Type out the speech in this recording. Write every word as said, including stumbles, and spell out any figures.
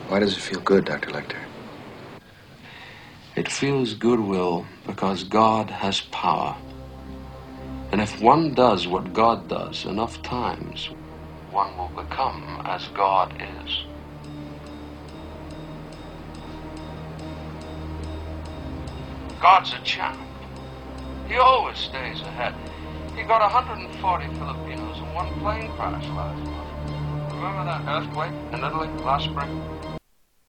Why does it feel good, Doctor Lecter? It feels good, Will, because God has power. And if one does what God does enough times, one will become as God is. God's a champ. He always stays ahead. He got one hundred forty Filipinos in one plane crash last month. Remember that earthquake in Italy last spring?